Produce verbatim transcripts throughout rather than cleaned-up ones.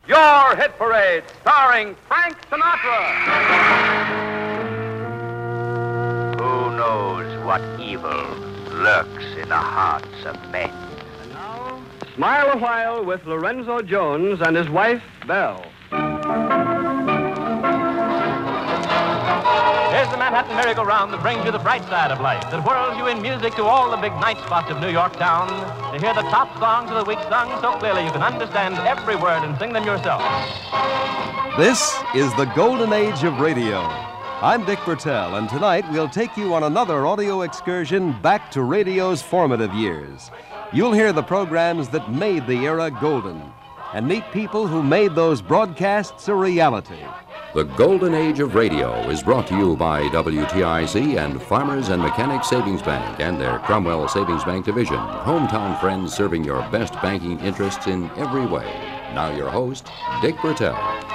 Your Hit Parade, starring Frank Sinatra. Who knows what evil lurks in the hearts of men? And now, Smile a While with Lorenzo Jones and his wife, Belle. Here's the Manhattan merry-go-round that brings you the bright side of life, that whirls you in music to all the big night spots of New York town, to hear the top songs of the week sung so clearly you can understand every word and sing them yourself. This is the golden age of radio. I'm Dick Bertel, and tonight we'll take you on another audio excursion back to radio's formative years. You'll hear the programs that made the era golden, and meet people who made those broadcasts a reality. The Golden Age of Radio is brought to you by W T I Z and Farmers and Mechanics Savings Bank and their Cromwell Savings Bank Division. Hometown friends serving your best banking interests in every way. Now your host, Dick Bertel.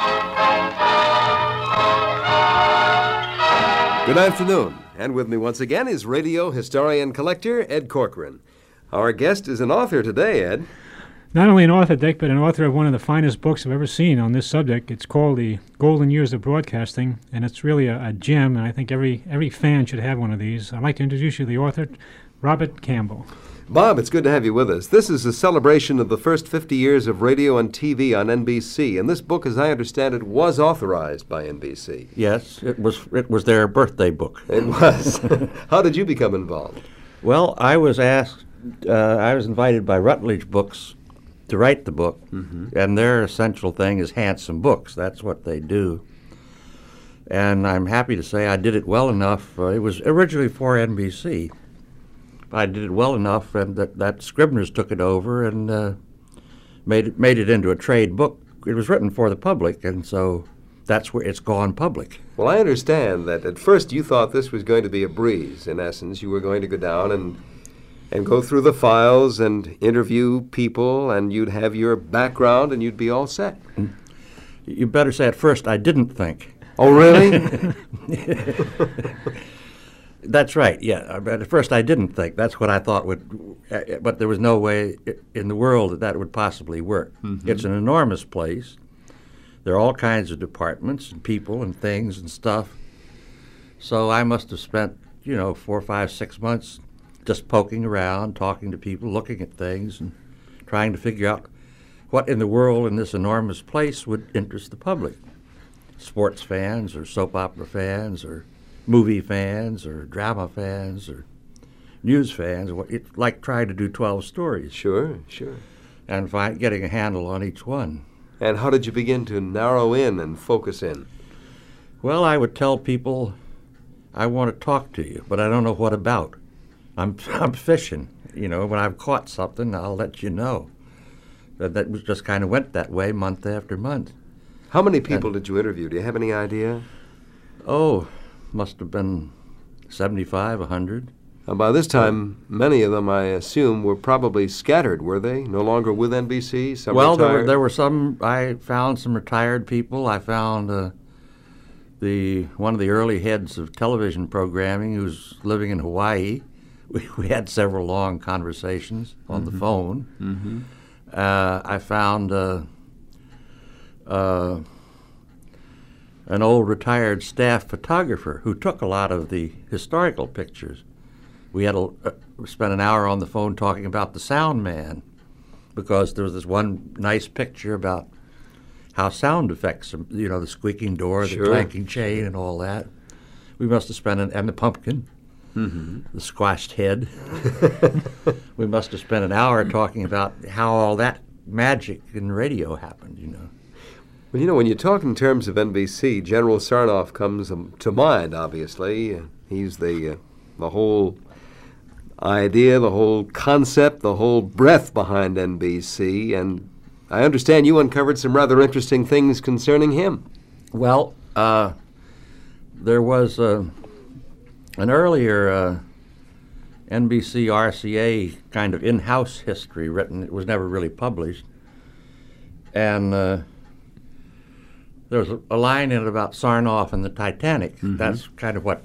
Good afternoon, and with me once again is radio historian collector Ed Corcoran. Our guest is an author today, Ed. Not only an author, Dick, but an author of one of the finest books I've ever seen on this subject. It's called The Golden Years of Broadcasting, and it's really a, a gem, and I think every every fan should have one of these. I'd like to introduce you to the author, Robert Campbell. Bob, it's good to have you with us. This is a celebration of the first fifty years of radio and T V on N B C, and this book, as I understand it, was authorized by N B C. Yes, it was it was their birthday book. It was. How did you become involved? Well, I was asked, uh, I was invited by Rutledge Books to write the book, mm-hmm. and their essential thing is handsome books. That's what they do. And I'm happy to say I did it well enough. Uh, it was originally for N B C. I did it well enough, and that, that Scribner's took it over and uh, made it made it into a trade book. It was written for the public, and so that's where it's gone public. Well, I understand that at first you thought this was going to be a breeze. In essence, you were going to go down and and go through the files and interview people, and you'd have your background, and you'd be all set. You better say at first I didn't think. Oh, really? That's right, yeah. But at first I didn't think. That's what I thought would, uh, but there was no way in the world that that would possibly work. Mm-hmm. It's an enormous place. There are all kinds of departments and people and things and stuff. So I must have spent, you know, four, five, six months just poking around, talking to people, looking at things, and trying to figure out what in the world in this enormous place would interest the public. Sports fans or soap opera fans or movie fans or drama fans or news fans. It's like trying to do twelve stories. Sure, sure. And find, getting a handle on each one. And how did you begin to narrow in and focus in? Well, I would tell people, I want to talk to you, but I don't know what about. I'm I'm fishing, you know. When I've caught something, I'll let you know. That that was just kind of went that way month after month. How many people and, did you interview? Do you have any idea? Oh, must have been seventy-five, a hundred. And by this time, many of them, I assume, were probably scattered, were they? No longer with N B C? Some well, retired? there were, there were some. I found some retired people. I found uh, the one of the early heads of television programming who's living in Hawaii. We, we had several long conversations on mm-hmm. the phone. Mm-hmm. Uh, I found uh, uh, an old retired staff photographer who took a lot of the historical pictures. We had a, uh, spent an hour on the phone talking about the sound man, because there was this one nice picture about how sound effects, you know, the squeaking door, sure. the clanking chain, and all that. We must have spent an, and the pumpkin. Mm-hmm. The squashed head. We must have spent an hour talking about how all that magic in radio happened, you know. Well, you know, when you talk in terms of N B C, General Sarnoff comes um, to mind, obviously. Uh, he's the, uh, the whole idea, the whole concept, the whole breath behind N B C, and I understand you uncovered some rather interesting things concerning him. Well, uh, there was... Uh, An earlier uh, N B C R C A kind of in-house history written. It was never really published. And uh, there was a, a line in it about Sarnoff and the Titanic. Mm-hmm. That's kind of what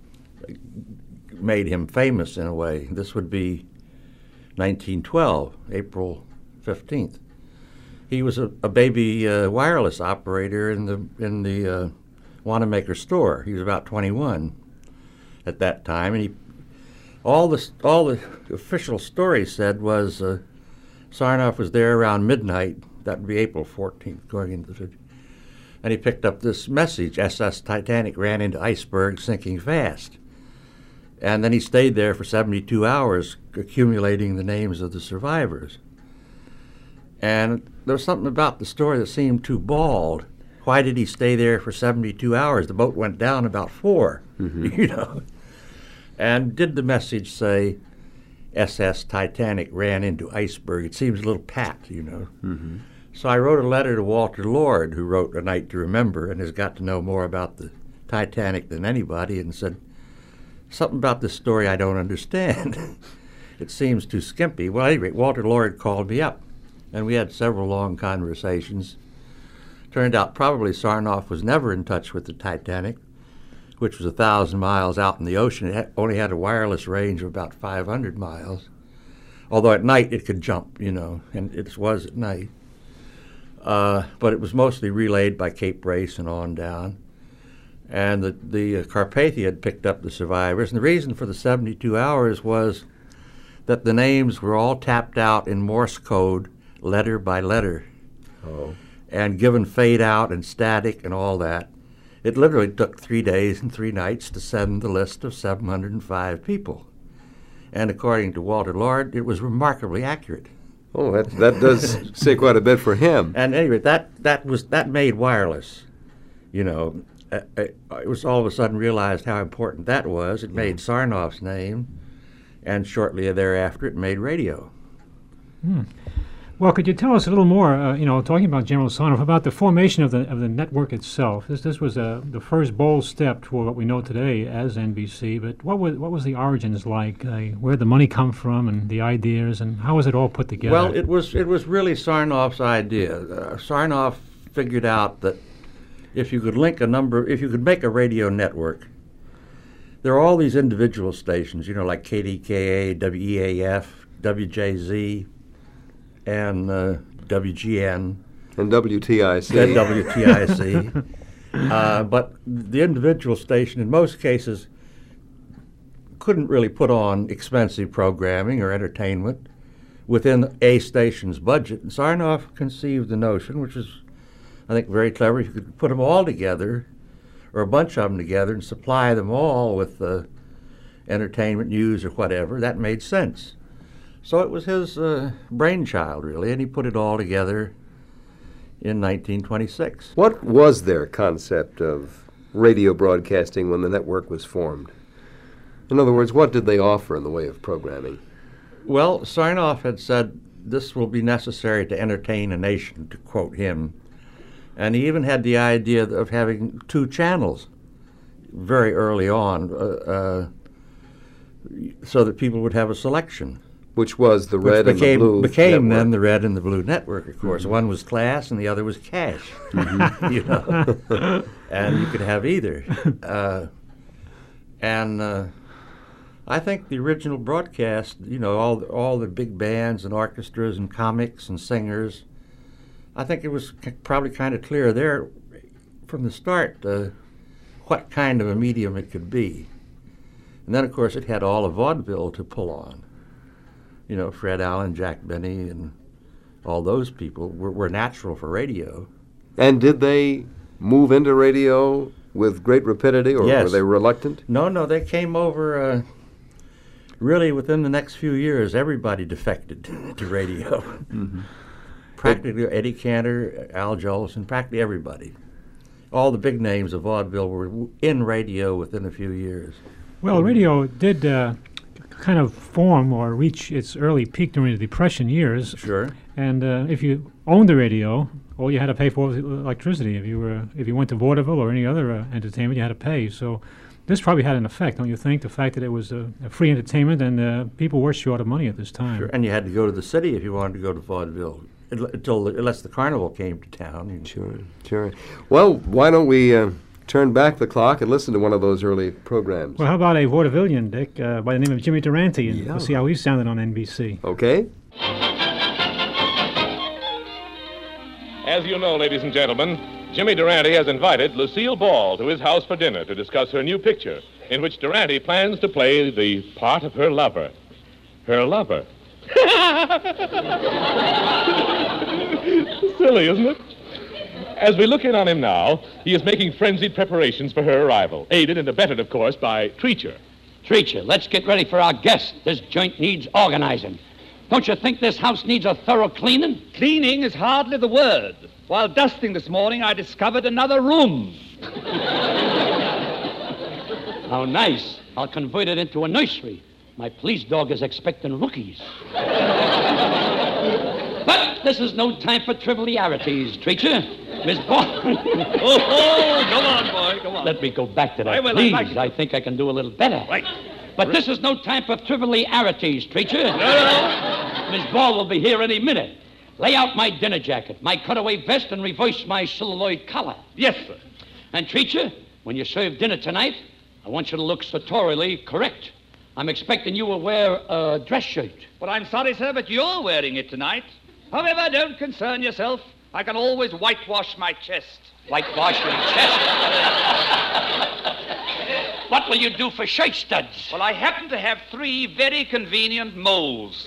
made him famous in a way. This would be nineteen twelve, April fifteenth. he was a, a baby uh, wireless operator in the in the uh, Wanamaker store. He was about twenty-one at that time, and he all the all the official story said was uh, Sarnoff was there around midnight. That would be April fourteenth, going into the, and he picked up this message: S S Titanic ran into iceberg, sinking fast. And then he stayed there for seventy-two hours, accumulating the names of the survivors. And there was something about the story that seemed too bald. Why did he stay there for seventy-two hours? The boat went down about four, mm-hmm. you know. And did the message say S S Titanic ran into iceberg? It seems a little pat, you know. Mm-hmm. So I wrote a letter to Walter Lord, who wrote A Night to Remember and has got to know more about the Titanic than anybody, and said, something about this story I don't understand. It seems too skimpy. Well, at any rate, Walter Lord called me up, and we had several long conversations. Turned out probably Sarnoff was never in touch with the Titanic, which was a thousand miles out in the ocean. It had, only had a wireless range of about five hundred miles, although at night it could jump, you know, and it was at night. Uh, but it was mostly relayed by Cape Race and on down. And the, the uh, Carpathia had picked up the survivors. And the reason for the seventy-two hours was that the names were all tapped out in Morse code, letter by letter, oh. and given fade out and static and all that. It literally took three days and three nights to send the list of seven hundred five people. And according to Walter Lord, it was remarkably accurate. Oh, that, that does say quite a bit for him. And anyway, that, that, was, that made wireless, you know. It was all of a sudden realized how important that was. It made Sarnoff's name, and shortly thereafter it made radio. Hmm. Well, could you tell us a little more, uh, you know, talking about General Sarnoff, about the formation of the of the network itself? This this was uh, the first bold step toward what we know today as N B C, but what was, what was the origins like? Uh, where did the money come from and the ideas, and how was it all put together? Well, it was, it was really Sarnoff's idea. Uh, Sarnoff figured out that if you could link a number, if you could make a radio network, there are all these individual stations, you know, like K D K A, W E A F, W J Z, and uh, W G N. And W T I C. And W T I C. uh, but the individual station, in most cases, couldn't really put on expensive programming or entertainment within a station's budget. And Sarnoff conceived the notion, which is, I think, very clever. You could put them all together, or a bunch of them together, and supply them all with uh, entertainment, news, or whatever. That made sense. So it was his uh, brainchild, really, and he put it all together in nineteen twenty-six. What was their concept of radio broadcasting when the network was formed? In other words, what did they offer in the way of programming? Well, Sarnoff had said, this will be necessary to entertain a nation, to quote him. And he even had the idea of having two channels very early on, uh, uh, so that people would have a selection. Which was the red Which became, and the blue became network. then the red and the blue network, of course. Mm-hmm. One was class and the other was cash, mm-hmm. you know. And you could have either. Uh, and uh, I think the original broadcast, you know, all the, all the big bands and orchestras and comics and singers, I think it was c- probably kind of clear there from the start uh, what kind of a medium it could be. And then, of course, it had all of vaudeville to pull on. You know, Fred Allen, Jack Benny, and all those people were, were natural for radio. And did they move into radio with great rapidity, or yes. were they reluctant? No, no, they came over, uh, really within the next few years, everybody defected to radio. Mm-hmm. Practically Eddie Cantor, Al Jolson, practically everybody. All the big names of vaudeville were in radio within a few years. Well, radio did uh, kind of form or reach its early peak during the Depression years. Sure. And uh, if you owned the radio, all you had to pay for was electricity. If you were, if you went to vaudeville or any other uh, entertainment, you had to pay. So this probably had an effect, don't you think? The fact that it was a, a free entertainment and uh, people were short of money at this time. Sure. And you had to go to the city if you wanted to go to vaudeville. Until unless the carnival came to town. You know. Sure, sure. Well, why don't we uh, turn back the clock and listen to one of those early programs? Well, how about a vaudevillian, Dick, uh, by the name of Jimmy Durante, and yeah. we'll see how he sounded on N B C. Okay. As you know, ladies and gentlemen, Jimmy Durante has invited Lucille Ball to his house for dinner to discuss her new picture, in which Durante plans to play the part of her lover. Her lover. Silly, isn't it? As we look in on him now, he is making frenzied preparations for her arrival, aided and abetted, of course, by Treacher. Treacher, let's get ready for our guest. This joint needs organizing. Don't you think this house needs a thorough cleaning? Cleaning is hardly the word. While dusting this morning, I discovered another room. How nice. I'll convert it into a nursery. My police dog is expecting rookies. But this is no time for trivialities, Treacher. Miss Ball. oh, oh, come on, boy, come on. Let me go back to that, I will, please. I, like I think I can do a little better. Right. But this is no time for trivialities, Treacher. No, no, no. Miss Ball will be here any minute. Lay out my dinner jacket, my cutaway vest, and reverse my celluloid collar. Yes, sir. And, Treacher, when you serve dinner tonight, I want you to look sartorially correct. I'm expecting you will wear a dress shirt. Well, I'm sorry, sir, but you're wearing it tonight. However, don't concern yourself. I can always whitewash my chest. Whitewash your chest? What will you do for shirt studs? Well, I happen to have three very convenient moles.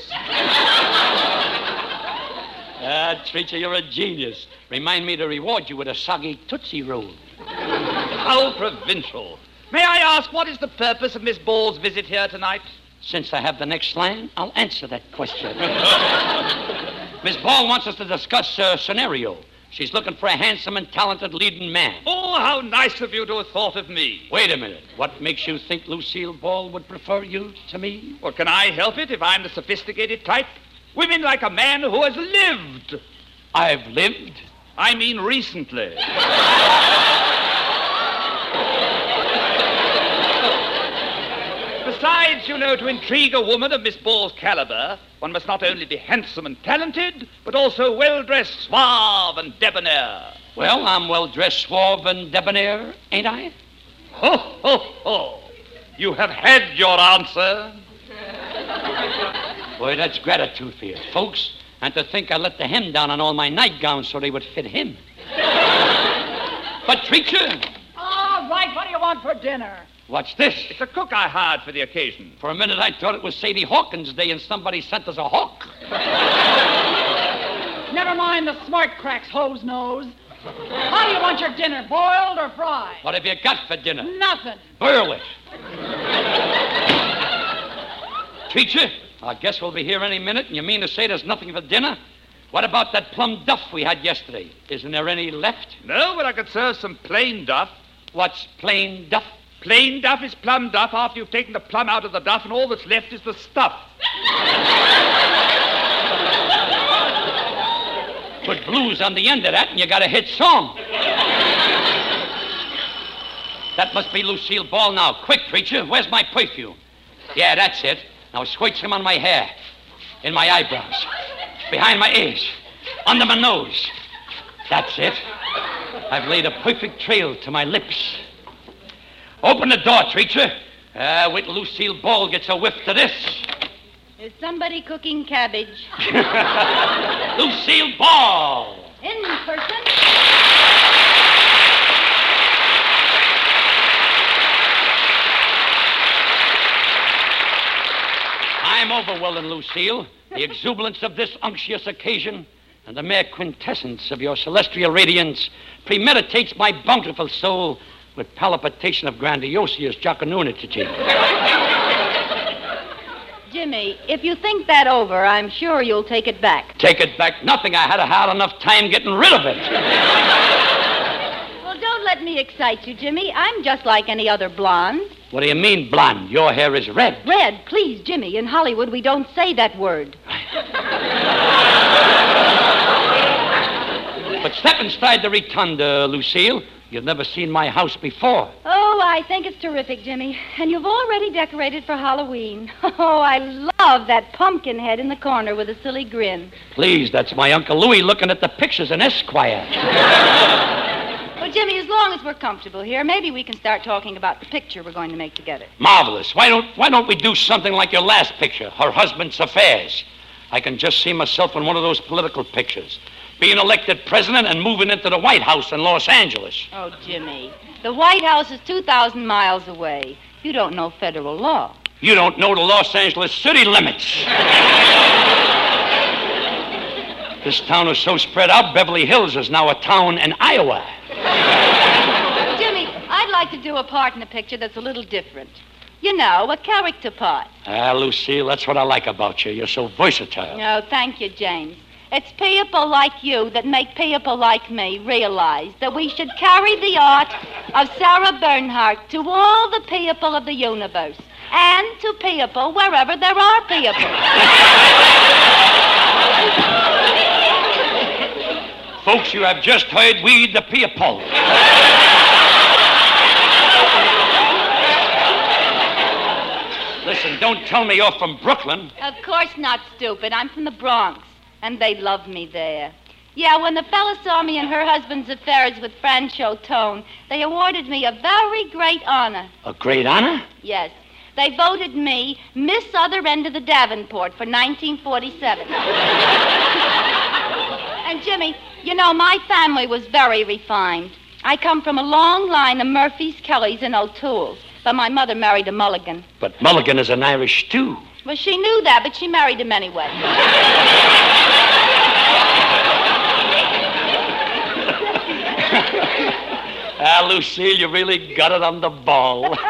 Ah, Treacher, you're a genius. Remind me to reward you with a soggy Tootsie Roll. How provincial. May I ask, what is the purpose of Miss Ball's visit here tonight? Since I have the next line, I'll answer that question. Miss Ball wants us to discuss a scenario. She's looking for a handsome and talented leading man. Oh, how nice of you to have thought of me. Wait a minute. What makes you think Lucille Ball would prefer you to me? Well, can I help it if I'm the sophisticated type? Women like a man who has lived. I've lived? I mean recently. Besides, you know, to intrigue a woman of Miss Ball's caliber, one must not only be handsome and talented, but also well-dressed, suave, and debonair. Well, I'm well-dressed, suave, and debonair, ain't I? Ho, ho, ho. You have had your answer. Boy, that's gratitude for you, folks. And to think I let the hem down on all my nightgowns so they would fit him. But, Treacher... All right, what do you want for dinner? What's this? It's a cook I hired for the occasion. For a minute, I thought it was Sadie Hawkins' day and somebody sent us a hawk. Never mind the smart cracks, hose nose. How do you want your dinner, boiled or fried? What have you got for dinner? Nothing. Boil it. Treacher, I guess we'll be here any minute, and you mean to say there's nothing for dinner? What about that plum duff we had yesterday? Isn't there any left? No, but I could serve some plain duff. What's plain duff? Plain duff is plum duff after you've taken the plum out of the duff and all that's left is the stuff. Put blues on the end of that and you got a hit song. That must be Lucille Ball now. Quick, Treacher, where's my perfume? Yeah, that's it. Now squirt some on my hair, in my eyebrows, behind my ears, under my nose. That's it. I've laid a perfect trail to my lips. Open the door, Treacher. Uh, wait till Lucille Ball gets a whiff to this. Is somebody cooking cabbage? Lucille Ball! In person. I'm overwhelming, Lucille. The exuberance of this unctuous occasion and the mere quintessence of your celestial radiance premeditates my bountiful soul with palpitation of grandiosius jocunity. Jimmy, if you think that over, I'm sure you'll take it back. Take it back? Nothing. I had a hard enough time getting rid of it. Well, don't let me excite you, Jimmy. I'm just like any other blonde. What do you mean, blonde? Your hair is red. Red? Please, Jimmy. In Hollywood, we don't say that word. But step inside the rotunda, Lucille. You've never seen my house before. Oh, I think it's terrific, Jimmy. And you've already decorated for Halloween. Oh, I love that pumpkin head in the corner with a silly grin. Please, that's my Uncle Louie looking at the pictures in Esquire. Well, Jimmy, as long as we're comfortable here, maybe we can start talking about the picture we're going to make together. Marvelous. Why don't, why don't we do something like your last picture, Her Husband's Affairs? I can just see myself in one of those political pictures. being elected president and moving into the White House in Los Angeles. Oh, Jimmy, the White House is two thousand miles away. You don't know federal law. You don't know the Los Angeles city limits. This town is so spread out, Beverly Hills is now a town in Iowa. Jimmy, I'd like to do a part in the picture that's a little different. You know, a character part. Ah, Lucille, that's what I like about you. You're so versatile. Oh, thank you, James. It's people like you that make people like me realize that we should carry the art of Sarah Bernhardt to all the people of the universe and to people wherever there are people. Folks, you have just heard We the People. Listen, don't tell me you're from Brooklyn. Of course not, stupid. I'm from the Bronx, and they love me there. Yeah, when the fella saw me in her husband's affairs with Francho Tone, they awarded me a very great honor. A great honor? Yes. They voted me Miss Other End of the Davenport for nineteen forty-seven. And, Jimmy, you know, my family was very refined. I come from a long line of Murphys, Kellys, and O'Tooles, but my mother married a Mulligan. But Mulligan is an Irish, too. Well, she knew that, but she married him anyway. Ah, Lucille, you really got it on the ball. Oh,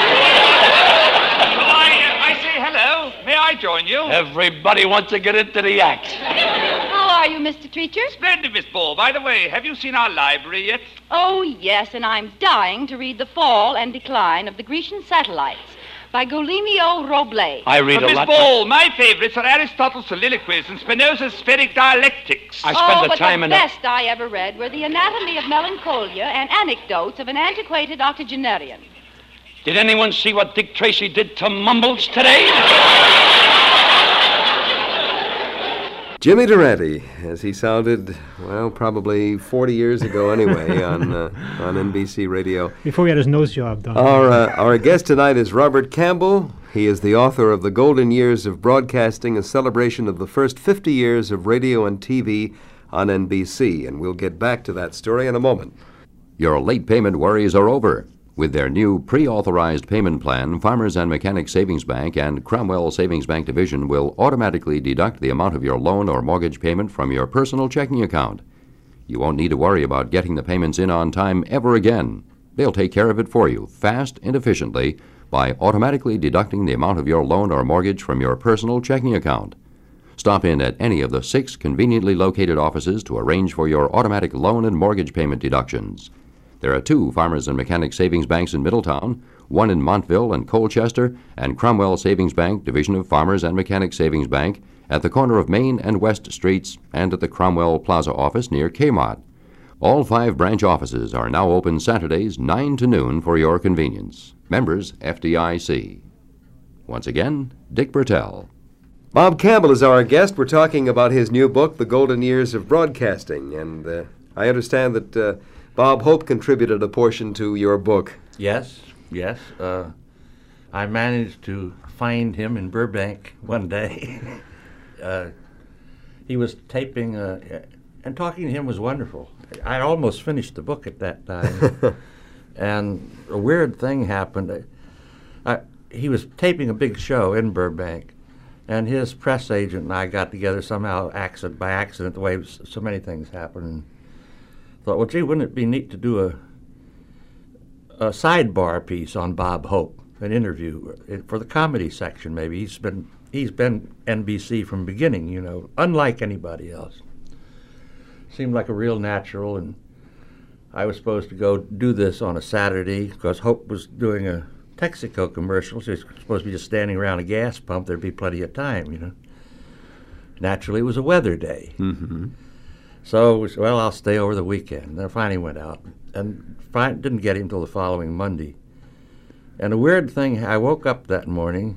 I, uh, I say hello. May I join you? Everybody wants to get into the act. How are you, Mister Treacher? Splendid, Miss Ball. By the way, have you seen our library yet? Oh, yes, and I'm dying to read The Fall and Decline of the Grecian Satellites by Guglielmo Roble. I read but a Miss lot. Miss Ball, my favorites are Aristotle's Soliloquies and Spinoza's Spheric Dialectics. I spent oh, the but time the in best I ever read were The Anatomy of Melancholia and Anecdotes of an Antiquated Octogenarian. Did anyone see what Dick Tracy did to Mumbles today? Jimmy Durante, as he sounded, well, probably forty years ago anyway, on uh, on N B C Radio. Before he had his nose job done. Our, uh, our guest tonight is Robert Campbell. He is the author of The Golden Years of Broadcasting, a celebration of the first fifty years of radio and T V on N B C, and we'll get back to that story in a moment. Your late payment worries are over. With their new pre-authorized payment plan, Farmers and Mechanics Savings Bank and Cromwell Savings Bank Division will automatically deduct the amount of your loan or mortgage payment from your personal checking account. You won't need to worry about getting the payments in on time ever again. They'll take care of it for you, fast and efficiently, by automatically deducting the amount of your loan or mortgage from your personal checking account. Stop in at any of the six conveniently located offices to arrange for your automatic loan and mortgage payment deductions. There are two Farmers and Mechanics Savings Banks in Middletown, one in Montville and Colchester, and Cromwell Savings Bank, division of Farmers and Mechanics Savings Bank, at the corner of Main and West Streets and at the Cromwell Plaza office near Kmart. All five branch offices are now open Saturdays, nine to noon, for your convenience. Members, F D I C. Once again, Dick Bertel. Bob Campbell is our guest. We're talking about his new book, The Golden Years of Broadcasting, and uh, I understand that uh, Bob Hope contributed a portion to your book. Yes, yes. Uh, I managed to find him in Burbank one day. uh, he was taping, uh, and talking to him was wonderful. I almost finished the book at that time. And a weird thing happened. I, I, he was taping a big show in Burbank, and his press agent and I got together somehow accident, by accident, the way so many things happen. And thought, well, gee, wouldn't it be neat to do a a sidebar piece on Bob Hope, an interview for the comedy section? Maybe he's been he's been N B C from beginning, you know, unlike anybody else. Seemed like a real natural, and I was supposed to go do this on a Saturday because Hope was doing a Texaco commercial. So he was supposed to be just standing around a gas pump. There'd be plenty of time, you know. Naturally, it was a weather day. Mm-hmm. So, we said, well, I'll stay over the weekend. Then I finally went out and fin- didn't get him until the following Monday. And a weird thing, I woke up that morning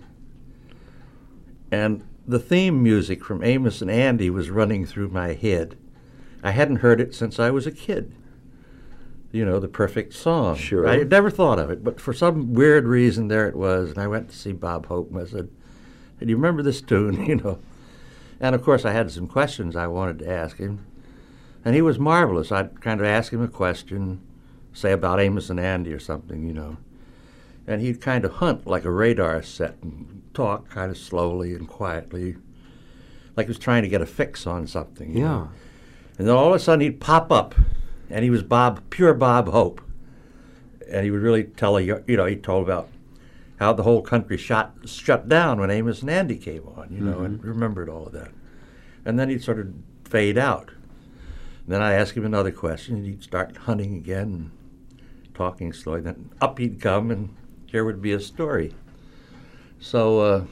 and the theme music from Amos and Andy was running through my head. I hadn't heard it since I was a kid. You know, the perfect song. Sure. I had never thought of it, but for some weird reason, there it was. And I went to see Bob Hope and I said, "Do you remember this tune?" You know. And, of course, I had some questions I wanted to ask him. And he was marvelous. I'd kind of ask him a question, say about Amos and Andy or something, you know. And he'd kind of hunt like a radar set and talk kind of slowly and quietly, like he was trying to get a fix on something. You Yeah. know? And then all of a sudden he'd pop up, and he was Bob, pure Bob Hope. And he would really tell, a, you know, he told about how the whole country shot, shut down when Amos and Andy came on, you know, mm-hmm. and remembered all of that. And then he'd sort of fade out. And then I'd ask him another question, and he'd start hunting again, and talking slowly. Then up he'd come, and here would be a story. So uh,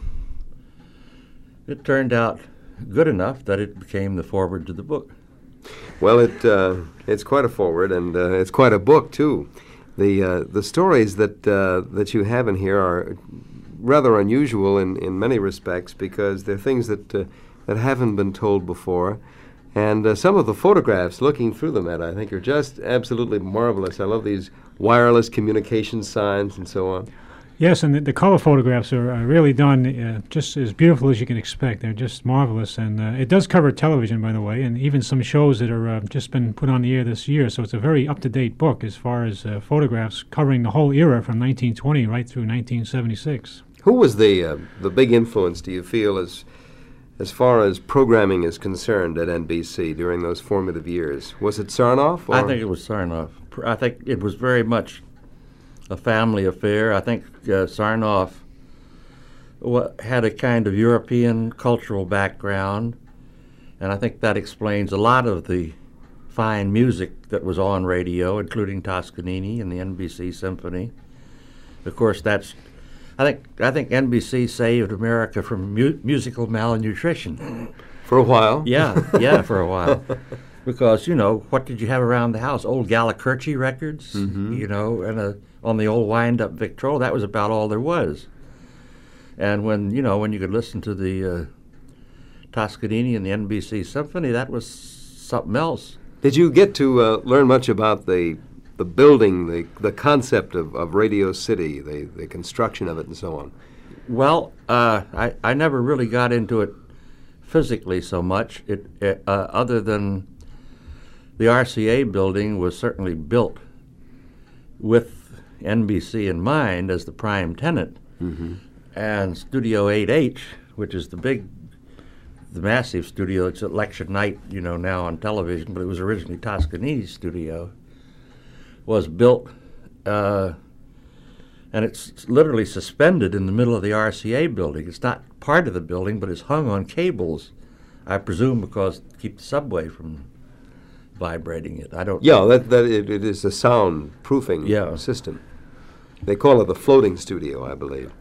it turned out good enough that it became the foreword to the book. Well, it uh, it's quite a forward, and uh, it's quite a book too. The uh, the stories that uh, that you have in here are rather unusual in, in many respects because they're things that uh, that haven't been told before. And uh, some of the photographs, looking through them, Ed, I think are just absolutely marvelous. I love these wireless communication signs and so on. Yes, and the, the color photographs are, are really done uh, just as beautiful as you can expect. They're just marvelous. And uh, it does cover television, by the way, and even some shows that are uh, just been put on the air this year. So it's a very up-to-date book as far as uh, photographs covering the whole era from nineteen twenty right through nineteen seventy-six. Who was the uh, the big influence, do you feel, as as far as programming is concerned at N B C during those formative years? Was it Sarnoff? Or? I think it was Sarnoff. I think it was very much a family affair. I think uh, Sarnoff wa- had a kind of European cultural background, and I think that explains a lot of the fine music that was on radio, including Toscanini and the N B C Symphony. Of course, that's I think I think N B C saved America from mu- musical malnutrition. For a while? Yeah, yeah, for a while. Because, you know, what did you have around the house? Old Gallicurci records, mm-hmm. you know, and a, on the old wind-up Victrola. That was about all there was. And when, you know, when you could listen to the uh, Toscanini and the N B C Symphony, that was something else. Did you get to uh, learn much about the the building, the the concept of, of Radio City, the, the construction of it and so on? Well, uh, I, I never really got into it physically so much, it, it, uh, other than the R C A building was certainly built with N B C in mind as the prime tenant. Mm-hmm. And Studio eight H, which is the big, the massive studio, it's election night, you know, now on television, but it was originally Toscanini's studio, was built, uh, and it's literally suspended in the middle of the R C A building. It's not part of the building, but it's hung on cables, I presume because to keep the subway from vibrating it. I don't. Yeah, that that it, it is a soundproofing yeah. system. They call it the floating studio, I believe.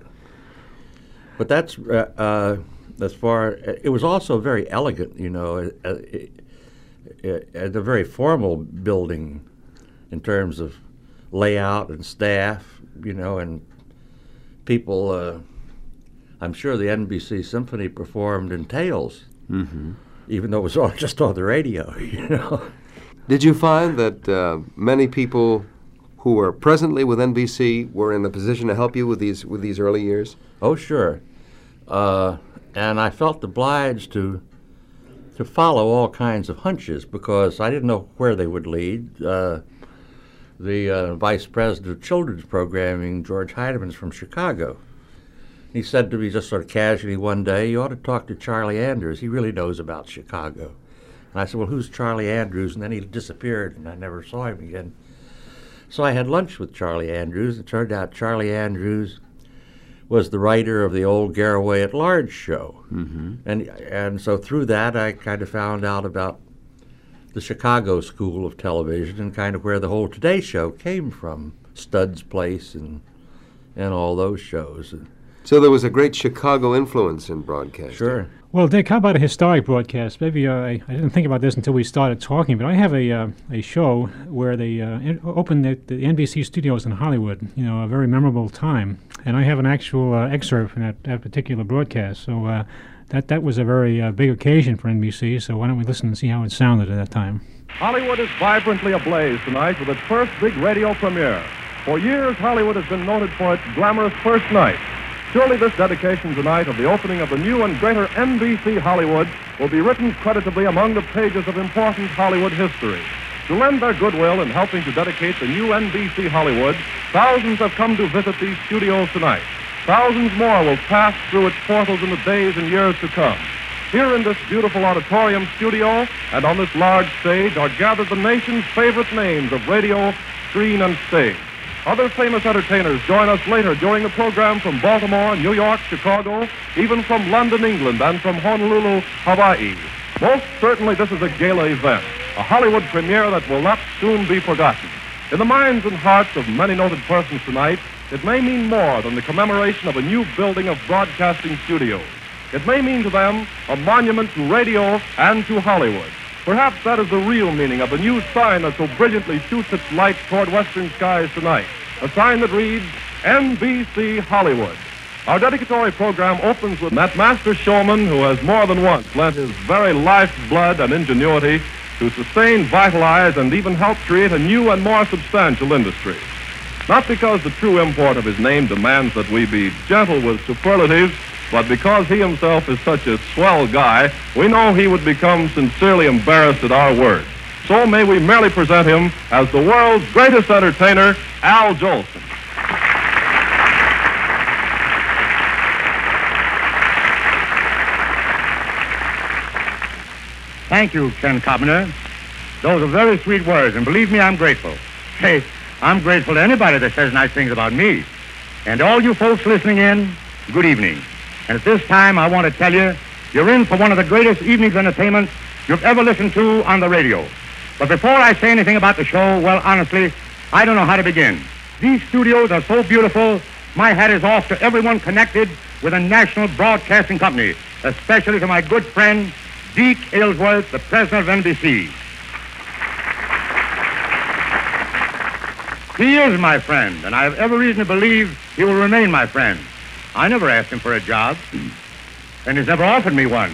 But that's uh, uh, as far. It was also very elegant, you know. It, it, it, it's a very formal building in terms of layout and staff, you know, and people. Uh, I'm sure the N B C Symphony performed in tails, mm-hmm. even though it was all just on the radio, you know. Did you find that uh, many people who were presently with N B C were in a position to help you with these with these early years? Oh, sure. Uh, and I felt obliged to to follow all kinds of hunches because I didn't know where they would lead. Uh, the uh, vice president of children's programming, George Heideman's from Chicago. He said to me just sort of casually one day, "You ought to talk to Charlie Andrews. He really knows about Chicago." And I said, "Well, who's Charlie Andrews?" And then he disappeared, and I never saw him again. So I had lunch with Charlie Andrews. It turned out Charlie Andrews was the writer of the old Garraway at Large show. Mm-hmm. And and so through that, I kind of found out about the Chicago School of Television and kind of where the whole Today Show came from, Studd's Place and and all those shows. So there was a great Chicago influence in broadcasting. Sure. Well, Dick, how about a historic broadcast? Maybe uh, I, I didn't think about this until we started talking, but I have a uh, a show where they uh, in, opened the, the N B C studios in Hollywood. You know, a very memorable time, and I have an actual uh, excerpt from that, that particular broadcast. So uh, that that was a very uh, big occasion for N B C. So why don't we listen and see how it sounded at that time? Hollywood is vibrantly ablaze tonight with its first big radio premiere. For years, Hollywood has been noted for its glamorous first night. Surely this dedication tonight of the opening of the new and greater N B C Hollywood will be written creditably among the pages of important Hollywood history. To lend their goodwill in helping to dedicate the new N B C Hollywood, thousands have come to visit these studios tonight. Thousands more will pass through its portals in the days and years to come. Here in this beautiful auditorium studio and on this large stage are gathered the nation's favorite names of radio, screen, and stage. Other famous entertainers join us later during the program from Baltimore, New York, Chicago, even from London, England, and from Honolulu, Hawaii. Most certainly this is a gala event, a Hollywood premiere that will not soon be forgotten. In the minds and hearts of many noted persons tonight, it may mean more than the commemoration of a new building of broadcasting studios. It may mean to them a monument to radio and to Hollywood. Perhaps that is the real meaning of the new sign that so brilliantly shoots its light toward western skies tonight, a sign that reads N B C Hollywood. Our dedicatory program opens with that master showman who has more than once lent his very lifeblood and ingenuity to sustain, vitalize, and even help create a new and more substantial industry. Not because the true import of his name demands that we be gentle with superlatives, but because he himself is such a swell guy, we know he would become sincerely embarrassed at our words. So may we merely present him as the world's greatest entertainer, Al Jolson. Thank you, Ken Carpenter. Those are very sweet words, and believe me, I'm grateful. Hey, I'm grateful to anybody that says nice things about me. And all you folks listening in, good evening. And at this time, I want to tell you, you're in for one of the greatest evening's entertainments you've ever listened to on the radio. But before I say anything about the show, well, honestly, I don't know how to begin. These studios are so beautiful, my hat is off to everyone connected with a national broadcasting company, especially to my good friend, Deke Aylesworth, the president of N B C. He is my friend, and I have every reason to believe he will remain my friend. I never asked him for a job, and he's never offered me one.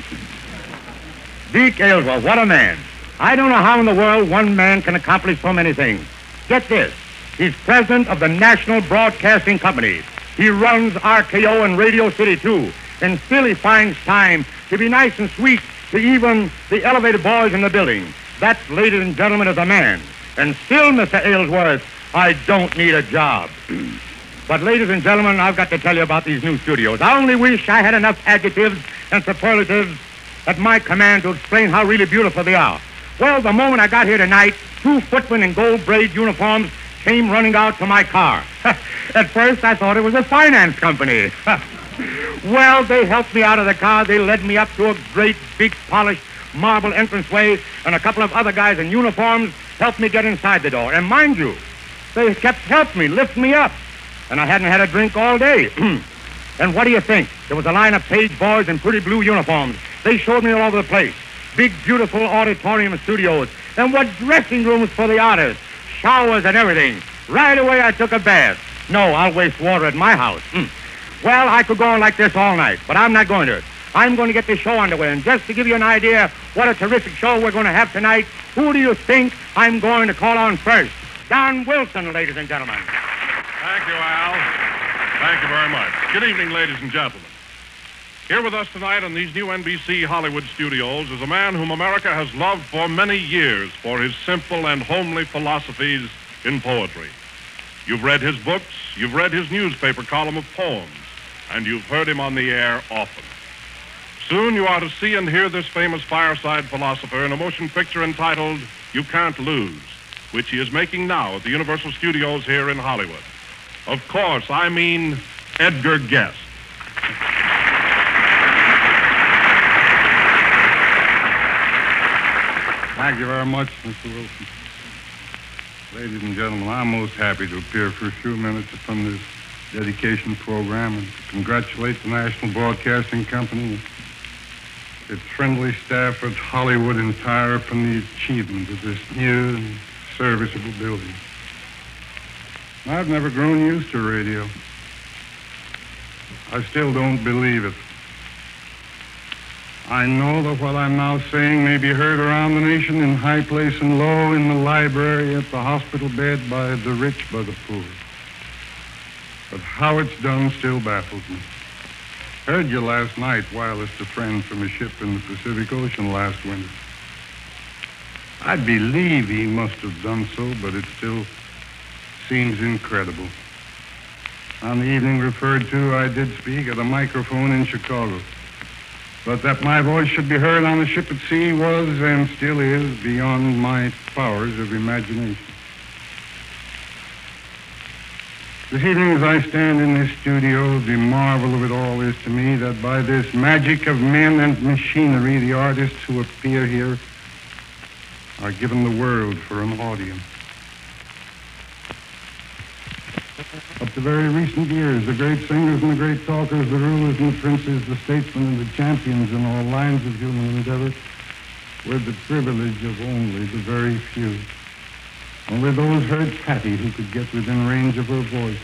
Deke Aylesworth, what a man. I don't know how in the world one man can accomplish so many things. Get this, he's president of the National Broadcasting Company. He runs R K O and Radio City, too, and still he finds time to be nice and sweet to even the elevated boys in the building. That, ladies and gentlemen, is a man. And still, Mister Aylesworth, I don't need a job. But, ladies and gentlemen, I've got to tell you about these new studios. I only wish I had enough adjectives and superlatives at my command to explain how really beautiful they are. Well, the moment I got here tonight, two footmen in gold braid uniforms came running out to my car. At first, I thought it was a finance company. Well, they helped me out of the car. They led me up to a great, big, polished marble entranceway, and a couple of other guys in uniforms helped me get inside the door. And mind you, they kept helping me, lift me up. And I hadn't had a drink all day. And what do you think? There was a line of page boys in pretty blue uniforms. They showed me all over the place. Big, beautiful auditorium studios. And what dressing rooms for the artists. Showers and everything. Right away, I took a bath. No, I'll waste water at my house. Well, I could go on like this all night, but I'm not going to. I'm going to get this show underway. And just to give you an idea what a terrific show we're going to have tonight, who do you think I'm going to call on first? Don Wilson, ladies and gentlemen. Thank you, Al. Thank you very much. Good evening, ladies and gentlemen. Here with us tonight in these new N B C Hollywood studios is a man whom America has loved for many years for his simple and homely philosophies in poetry. You've read his books, you've read his newspaper column of poems, and you've heard him on the air often. Soon you are to see and hear this famous fireside philosopher in a motion picture entitled You Can't Lose, which he is making now at the Universal Studios here in Hollywood. Of course, I mean Edgar Guest. Thank you very much, Mister Wilson. Ladies and gentlemen, I'm most happy to appear for a few minutes upon this dedication program and to congratulate the National Broadcasting Company, its friendly staff at Hollywood entire upon the achievement of this new and serviceable building. I've never grown used to radio. I still don't believe it. I know that what I'm now saying may be heard around the nation in high place and low, in the library, at the hospital bed, by the rich, by the poor. But how it's done still baffles me. Heard you last night, wireless to friends from a ship in the Pacific Ocean last winter. I believe he must have done so, but it still seems incredible. On the evening referred to, I did speak at a microphone in Chicago. But that my voice should be heard on a ship at sea was, and still is, beyond my powers of imagination. This evening, as I stand in this studio, the marvel of it all is to me that by this magic of men and machinery, the artists who appear here are given the world for an audience. Up to very recent years, the great singers and the great talkers, the rulers and the princes, the statesmen and the champions in all lines of human endeavor were the privilege of only the very few. Only those heard Patty who could get within range of her voice.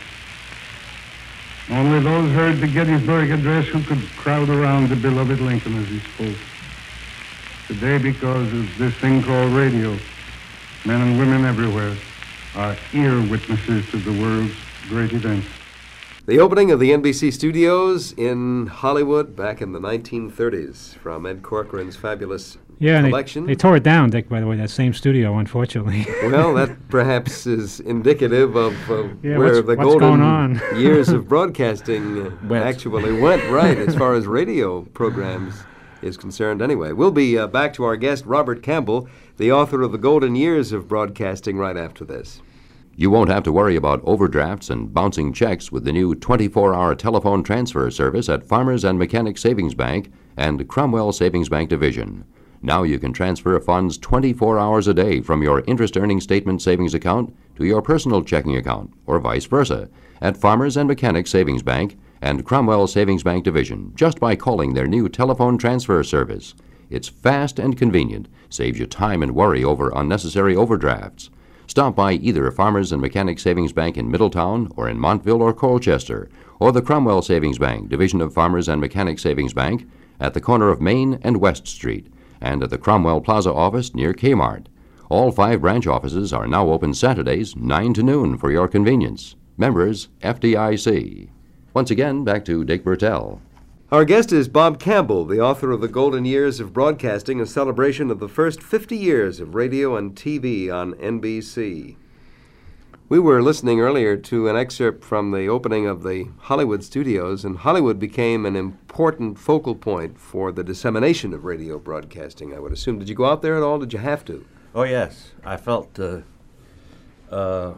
Only those heard the Gettysburg Address who could crowd around the beloved Lincoln as he spoke. Today, because of this thing called radio, men and women everywhere are ear witnesses to the world's great events. The opening of the N B C studios in Hollywood back in the nineteen thirties from Ed Corcoran's fabulous Yeah, and collection. they, they tore it down, Dick, by the way, that same studio, unfortunately. Well, that perhaps is indicative of uh, Yeah, where what's- the what's going golden on? years of broadcasting uh, Went. actually went, right, as far as radio programs is concerned anyway. We'll be uh, back to our guest, Robert Campbell, the author of The Golden Years of Broadcasting, right after this. You won't have to worry about overdrafts and bouncing checks with the new twenty-four hour telephone transfer service at Farmers and Mechanic Savings Bank and Cromwell Savings Bank Division. Now you can transfer funds twenty-four hours a day from your interest-earning statement savings account to your personal checking account, or vice versa, at Farmers and Mechanic Savings Bank and Cromwell Savings Bank Division, just by calling their new telephone transfer service. It's fast and convenient, saves you time and worry over unnecessary overdrafts. Stop by either Farmers and Mechanic Savings Bank in Middletown or in Montville or Colchester, or the Cromwell Savings Bank, division of Farmers and Mechanic Savings Bank, at the corner of Main and West Street, and at the Cromwell Plaza office near Kmart. All five branch offices are now open Saturdays, nine to noon, for your convenience. Members, F D I C. Once again, back to Dick Bertel. Our guest is Bob Campbell, the author of The Golden Years of Broadcasting, a celebration of the first fifty years of radio and T V on N B C. We were listening earlier to an excerpt from the opening of the Hollywood studios, and Hollywood became an important focal point for the dissemination of radio broadcasting, I would assume. Did you go out there at all? Did you have to? Oh, yes. I felt uh, uh,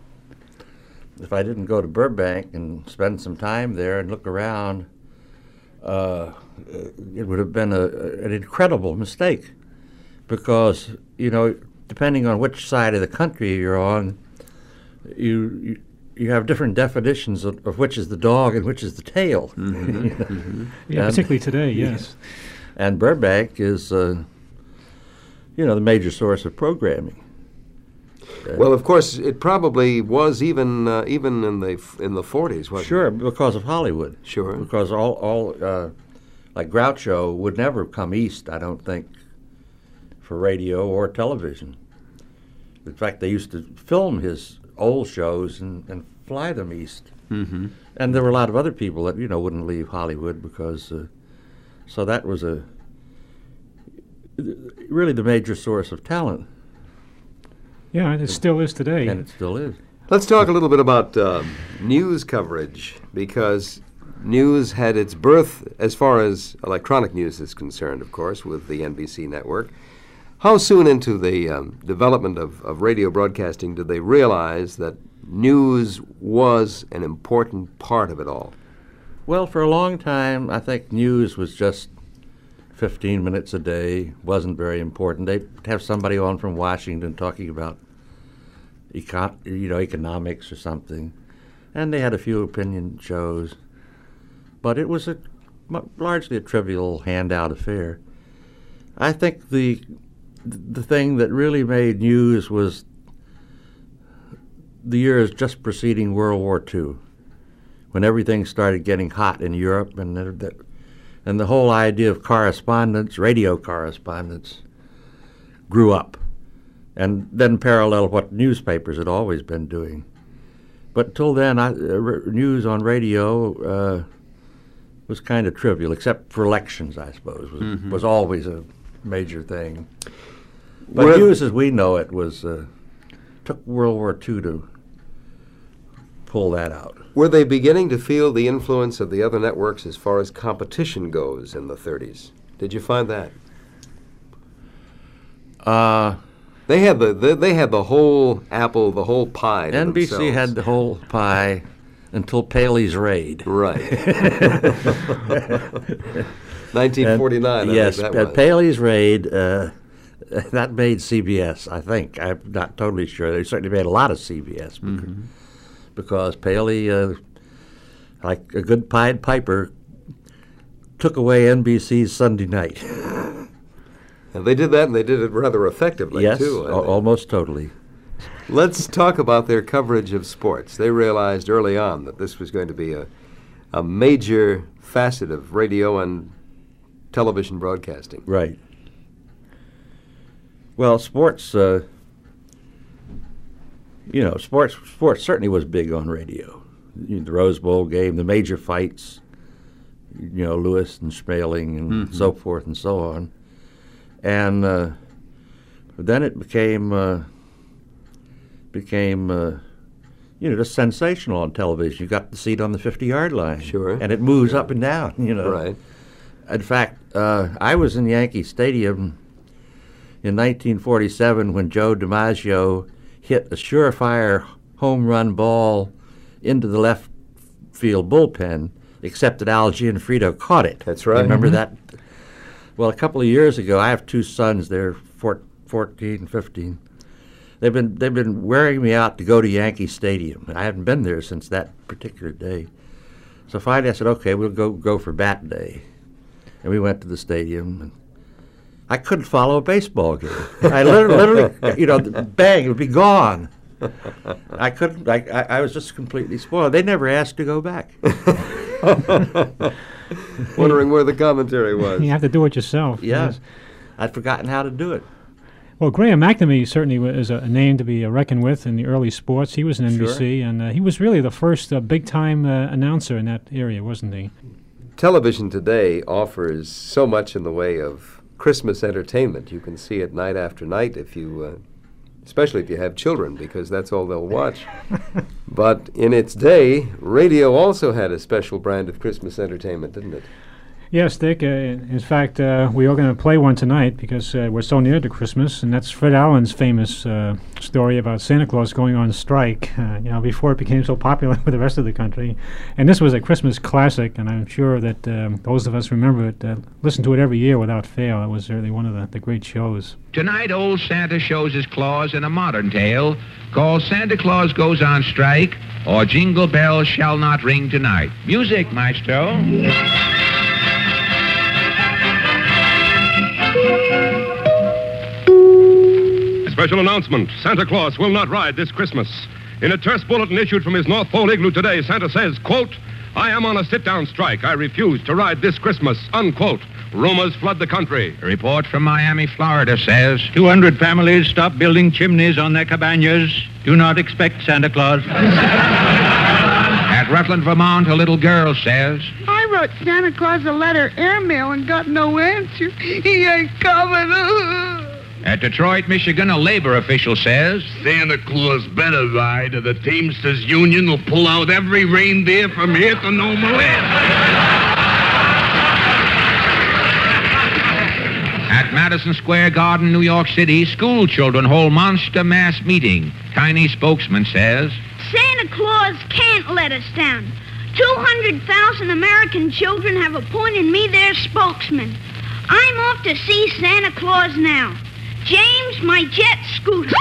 if I didn't go to Burbank and spend some time there and look around, uh, it would have been a, an incredible mistake because, you know, depending on which side of the country you're on, you you, you have different definitions of, of which is the dog and which is the tail. Mm-hmm. You know? Mm-hmm. Yeah, particularly today, yes. And Burbank is, uh, you know, the major source of programming. Uh, Well, of course, it probably was even uh, even in the f- in the forties, wasn't Sure, it? because of Hollywood. Sure. Because all, all uh, like Groucho would never come east, I don't think, for radio or television. In fact, they used to film his old shows and, and fly them east. Mm-hmm. And there were a lot of other people that, you know, wouldn't leave Hollywood because, uh, so that was a, really the major source of talent. Yeah, it still is today. And it still is. Let's talk a little bit about uh, news coverage, because news had its birth, as far as electronic news is concerned, of course, with the N B C network. How soon into the um, development of, of radio broadcasting did they realize that news was an important part of it all? Well, for a long time, I think news was just fifteen minutes a day, wasn't very important. They'd have somebody on from Washington talking about econ- you know, economics or something, and they had a few opinion shows. But it was a, largely a trivial handout affair. I think the the thing that really made news was the years just preceding World War Two, when everything started getting hot in Europe, and the, the, and the whole idea of correspondence, radio correspondence, grew up, and then paralleled what newspapers had always been doing. But till then, I, uh, r- news on radio uh, was kind of trivial, except for elections, I suppose, was, Mhm. was always a major thing. But Were- news as we know it was uh, took World War Two to pull that out. Were they beginning to feel the influence of the other networks as far as competition goes in the thirties? Did you find that? Uh, they had the, the they had the whole apple, the whole pie. To N B C themselves. had the whole pie until Paley's raid. Right. nineteen forty-nine. And, I yes, think that uh, was. Paley's raid. Uh, that made C B S. I think I'm not totally sure. They certainly made a lot of C B S because, Mm-hmm. because Paley, uh, like a good Pied Piper, took away N B C's Sunday night. And they did that, and they did it rather effectively yes, too. I al- think. almost totally. Let's talk about their coverage of sports. They realized early on that this was going to be a, a major facet of radio and television broadcasting. Right. Well, sports, uh, you know, sports sports certainly was big on radio. You know, the Rose Bowl game, the major fights, you know, Lewis and Schmeling and Mhm. so forth and so on. And uh, then it became uh, became uh, you know, just sensational on television. You got the seat on the fifty-yard line, Sure. and it moves up and down. You know, Right. In fact, uh, I was in Yankee Stadium in nineteen forty-seven when Joe DiMaggio hit a surefire home run ball into the left field bullpen, except that Al Gianfrido caught it. That's right. Remember Mhm. that? Well, a couple of years ago, I have two sons. They're four, fourteen and fifteen. They've been they've been wearing me out to go to Yankee Stadium. I haven't been there since that particular day. So finally, I said, "Okay, we'll go go for bat day," and we went to the stadium. And I couldn't follow a baseball game. I literally, literally, you know, bang, it would be gone. I couldn't. I, I I was just completely spoiled. They never asked to go back. Wondering where the commentary was. You have to do it yourself. Yeah. yes. I'd forgotten how to do it. Well, Graham McNamee certainly wa- is a, a name to be uh, reckoned with in the early sports. He was in N B C, Sure. and uh, he was really the first uh, big-time uh, announcer in that area, wasn't he? Television today offers so much in the way of Christmas entertainment. You can see it night after night if you, uh, especially if you have children, because that's all they'll watch. But in its day, radio also had a special brand of Christmas entertainment, didn't it? Yes, Dick. Uh, in fact, uh, we are going to play one tonight because uh, we're so near to Christmas, and that's Fred Allen's famous uh, story about Santa Claus going on strike, uh, you know, before it became so popular with the rest of the country. And this was a Christmas classic, and I'm sure that um, those of us remember it, uh, listen to it every year without fail. It was really one of the, the great shows. Tonight, old Santa shows his claws in a modern tale called Santa Claus Goes on Strike or Jingle Bells Shall Not Ring Tonight. Music, maestro. A special announcement. Santa Claus will not ride this Christmas. In a terse bulletin issued from his North Pole igloo today, Santa says, quote, I am on a sit-down strike. I refuse to ride this Christmas, unquote. Rumors flood the country. A report from Miami, Florida says two hundred families stop building chimneys on their cabanas. Do not expect Santa Claus. At Rutland, Vermont, a little girl says I wrote Santa Claus a letter airmail and got no answer. He ain't coming. At Detroit, Michigan, a labor official says Santa Claus better ride or the Teamsters Union will pull out every reindeer from here to no more. At Madison Square Garden, New York City, school children hold monster mass meeting. Tiny spokesman says Santa Claus can't let us down. two hundred thousand American children have appointed me their spokesman. I'm off to see Santa Claus now. James, my jet scooter.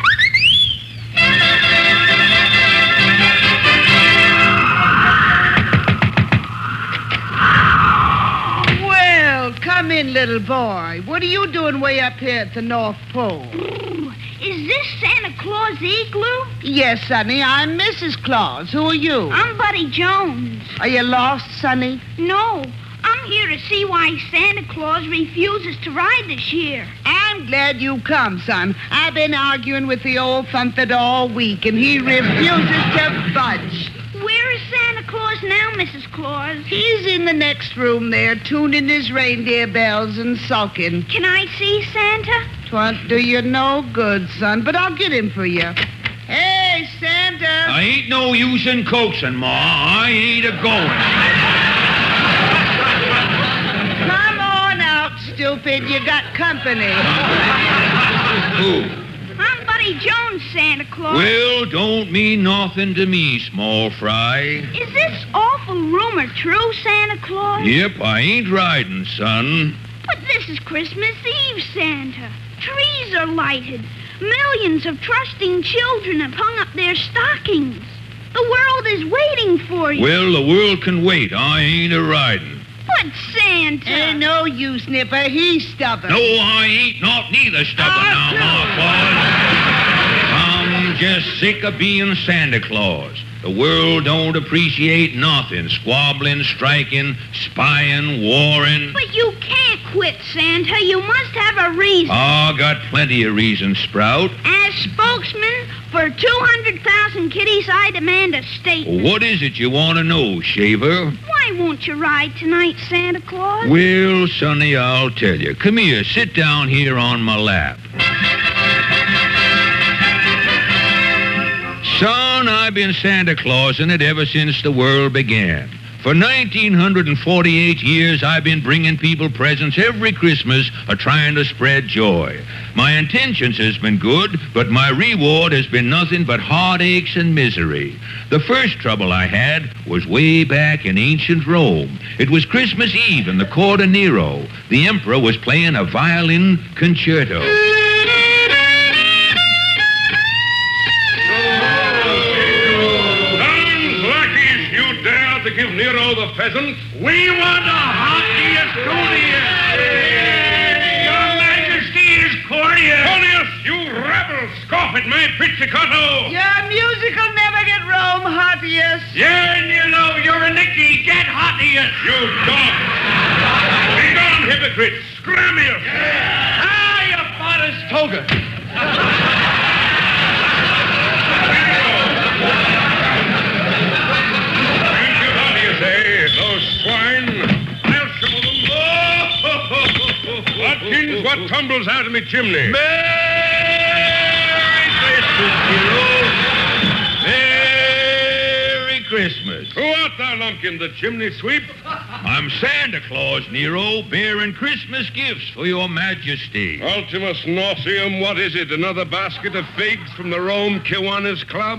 Well, come in, little boy. What are you doing way up here at the North Pole? Is this Santa Claus igloo? Yes, Sonny, I'm Missus Claus. Who are you? I'm Buddy Jones. Are you lost, Sonny? No, I'm here to see why Santa Claus refuses to ride this year. I'm glad you come, son. I've been arguing with the old thumpet all week, and he refuses to budge. Where is Santa Claus now, Missus Claus? He's in the next room there, tuning his reindeer bells and sulking. Can I see Santa? Twant do you no good, son, but I'll get him for you. Hey, Santa! I ain't no use in coaxing, Ma. I ain't a-going. Come on out, stupid. You got company. Who? I'm Buddy Jones, Santa Claus. Well, don't mean nothing to me, small fry. Is this awful rumor true, Santa Claus? Yep, I ain't riding, son. But this is Christmas Eve, Santa. Trees are lighted. Millions of trusting children have hung up their stockings. The world is waiting for you. Well, the world can wait. I ain't a-riding. But Santa... Ain't no use, Nipper. He's stubborn. No, I ain't not neither stubborn now, Ma, boys. I'm just sick of being Santa Claus. The world don't appreciate nothing. Squabbling, striking, spying, warring. But you can't quit, Santa. You must have a reason. I got plenty of reasons, Sprout. As spokesman for two hundred thousand kiddies, I demand a statement. What is it you want to know, Shaver? Why won't you ride tonight, Santa Claus? Well, Sonny, I'll tell you. Come here, sit down here on my lap. Son, I've been Santa Clausing it ever since the world began. For nineteen forty-eight years, I've been bringing people presents every Christmas, a-trying to spread joy. My intentions has been good, but my reward has been nothing but heartaches and misery. The first trouble I had was way back in ancient Rome. It was Christmas Eve in the court of Nero. The emperor was playing a violin concerto. To give Nero the pheasant. We want a hottiest courteous. Your Majesty is courteous. Courteous, you rebel, scoff at my pizzicato. Your music'll never get Rome hottiest. Yeah, Nero, you're a Nicky. Get hottiest. You dog. Be gone, hypocrite. Scramius. Yeah. Ah, you modest toga. Swine, I'll show them. Oh, Watkins, what tumbles out of me chimney? Merry Christmas, Nero. Merry Christmas. Who art thou, Lumpkin, the chimney sweep? I'm Santa Claus, Nero, bearing Christmas gifts for your Majesty. Ultimus Nauseum, what is it? Another basket of figs from the Rome Kiwanis Club?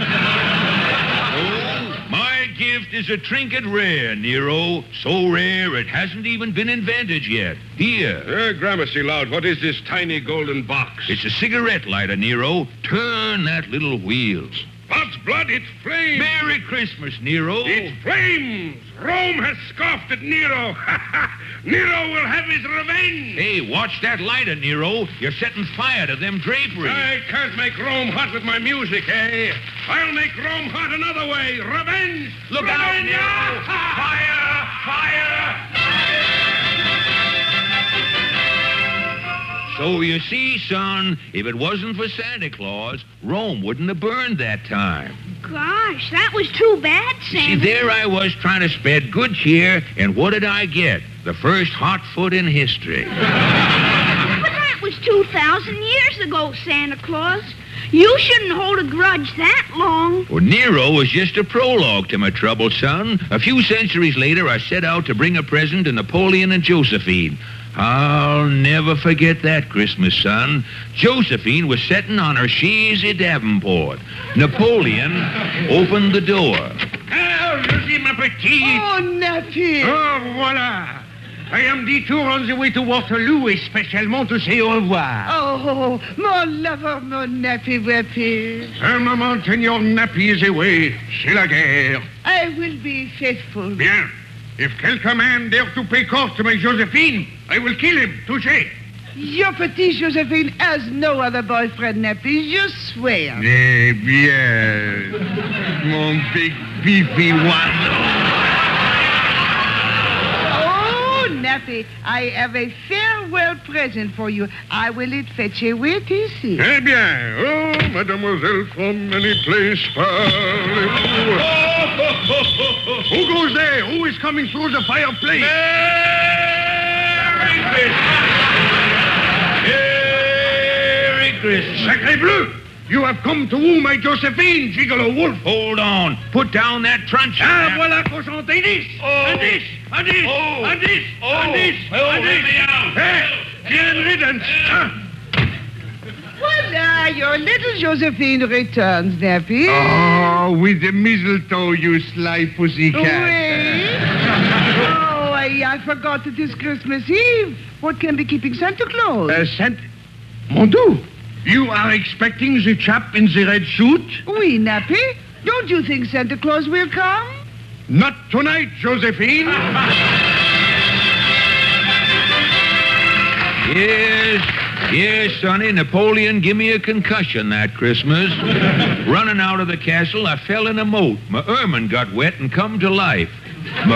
My gift is a trinket rare, Nero. So rare it hasn't even been invented yet. Here. Uh, Gramercy, loud, what is this tiny golden box? It's a cigarette lighter, Nero. Turn that little wheel. God's blood, it flames. Merry Christmas, Nero. It flames. Rome has scoffed at Nero. Nero will have his revenge. Hey, watch that lighter, Nero. You're setting fire to them draperies. I can't make Rome hot with my music, eh? I'll make Rome hot another way. Revenge. Look revenge. out, Nero. Fire! Fire! So you see, son, if it wasn't for Santa Claus, Rome wouldn't have burned that time. Gosh, that was too bad, Santa. See, there I was trying to spread good cheer, and what did I get? The first hot foot in history. But that was two thousand years ago, Santa Claus. You shouldn't hold a grudge that long. Well, Nero was just a prologue to my trouble, son. A few centuries later, I set out to bring a present to Napoleon and Josephine. I'll never forget that Christmas, son. Josephine was sitting on her chaise at Davenport. Napoleon opened the door. Oh, you see, ma petite. Oh, Nappy. Oh, voilà. I am detour on the way to Waterloo, especially to say au revoir. Oh, mon lover, mon Nappy Wappy. Un moment, and your nappy is away. C'est la guerre. I will be faithful. Bien. If quelqu'un man dare to pay court to my Josephine, I will kill him. Touché. Your petite Josephine has no other boyfriend, Nappy. You swear. Eh bien, mon big beefy one. Oh, Nappy, I have a farewell present for you. I will it fetch a wait ici. Eh bien, oh, mademoiselle, from any place, parlez-vous. Who goes there? Who is coming through the fireplace? Merry Christmas! Merry Christmas! Sacre bleu! You have come to woo my Josephine, Gigolo Wolf. Hold on. Put down that truncheon. Ah, voilà, cochon, take this. Oh. And this, and this, Oh. and this, Oh. and this, Oh, and let this. me out. Hey, bien riddance. Ah. Voila, your little Josephine returns, Neppy. Oh, with the mistletoe, you sly pussycat. Wait. Oh, I, I forgot that it's Christmas Eve. What can be keeping Santa Claus? Uh, Saint... Mon Dieu, you are expecting the chap in the red suit? Oui, Nappy. Don't you think Santa Claus will come? Not tonight, Josephine. Yes, yes, Sonny. Napoleon give me a concussion that Christmas. Running out of the castle, I fell in a moat. My ermine got wet and come to life. My,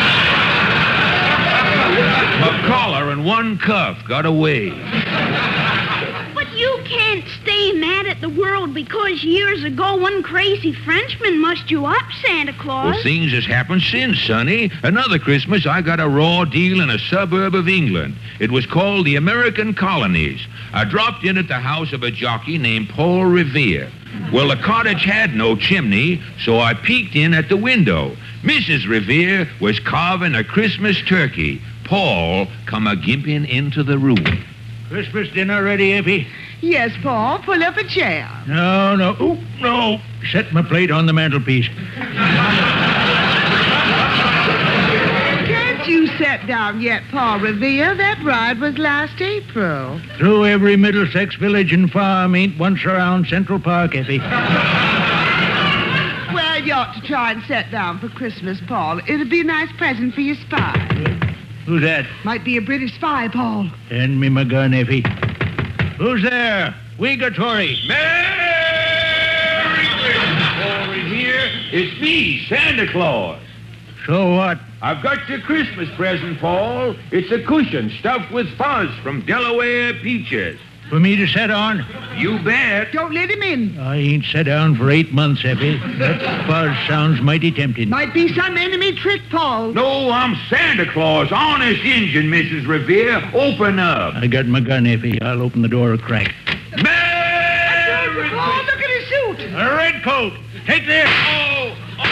my collar and one cuff got away. But you can't stay mad at the world because years ago one crazy Frenchman mussed you up, Santa Claus. Well, things has happened since, Sonny. Another Christmas, I got a raw deal in a suburb of England. It was called the American Colonies. I dropped in at the house of a jockey named Paul Revere. Well, the cottage had no chimney, so I peeked in at the window. Missus Revere was carving a Christmas turkey. Paul come a gimping into the room. Christmas dinner ready, Effie? Yes, Paul. Pull up a chair. No, no. Oh, no. Set my plate on the mantelpiece. Can't you sit down yet, Paul Revere? That ride was last April. Through every Middlesex village and farm ain't once around Central Park, Effie. Well, you ought to try and sit down for Christmas, Paul. It'll be a nice present for your spy. Who's that? Might be a British spy, Paul. Hand me my gun, Effie. Who's there? Wigatory. Merry Christmas, Paul Revere. It's me, Santa Claus. So what? I've got your Christmas present, Paul. It's a cushion stuffed with fuzz from Delaware peaches. For me to sit on? You bet. Don't let him in. I ain't sat down for eight months, Effie. That fuzz sounds mighty tempting. Might be some enemy trick, Paul. No, I'm Santa Claus. Honest Injun, Missus Revere. Open up. I got my gun, Effie. I'll open the door a crack. Merry Oh, look at his suit. A red coat. Take this. Oh, oh,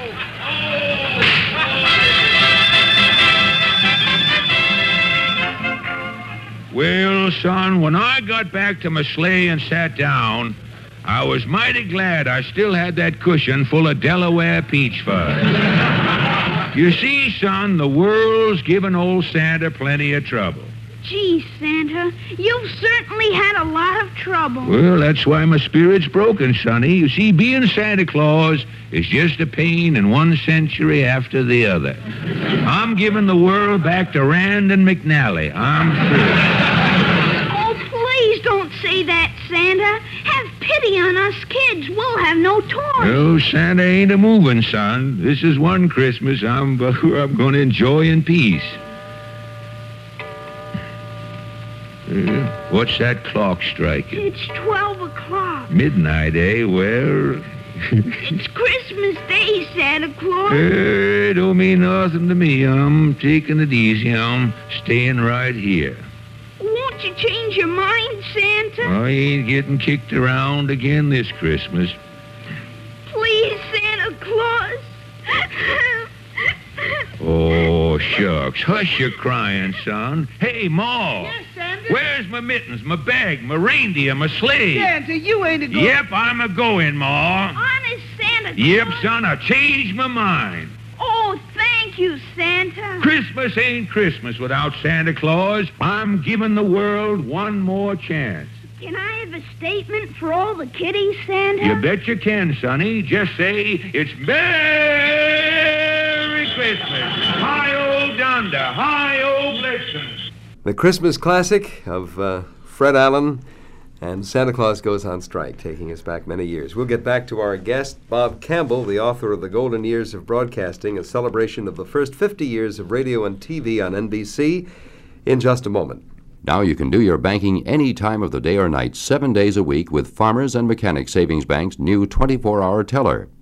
Well, son, when I got back to my sleigh and sat down, I was mighty glad I still had that cushion full of Delaware peach fuzz. You see, son, the world's given old Santa plenty of trouble. Gee, Santa, you've certainly had a lot of trouble. Well, that's why my spirit's broken, sonny. You see, being Santa Claus is just a pain in one century after the other. I'm giving the world back to Rand and McNally. I'm through. Oh, please don't say that, Santa. Have pity on us kids. We'll have no toys. Oh, Santa ain't a moving, son. This is one Christmas I'm, I'm going to enjoy in peace. Uh, what's that clock striking? It's twelve o'clock. Midnight, eh? Well... It's Christmas Day, Santa Claus. It don't mean nothing to me. I'm taking it easy. I'm staying right here. Won't you change your mind, Santa? I ain't getting kicked around again this Christmas. Please, Santa Claus. Oh, shucks. Hush your crying, son. Hey, Ma. Yes, Santa? Where's my mittens, my bag, my reindeer, my sleigh? Santa, you ain't a going. Yep, I'm a-going, Ma. Honest, Santa Claus. Yep, son, I changed my mind. Oh, thank you, Santa. Christmas ain't Christmas without Santa Claus. I'm giving the world one more chance. Can I have a statement for all the kiddies, Santa? You bet you can, sonny. Just say, it's Merry Christmas. Hi-O Donder, Hi-O Blitzen. The Christmas classic of uh, Fred Allen and Santa Claus Goes on Strike, taking us back many years. We'll get back to our guest, Bob Campbell, the author of The Golden Years of Broadcasting, a celebration of the first fifty years of radio and T V on N B C, in just a moment. Now you can do your banking any time of the day or night, seven days a week with Farmers and Mechanic Savings Bank's new twenty-four hour teller.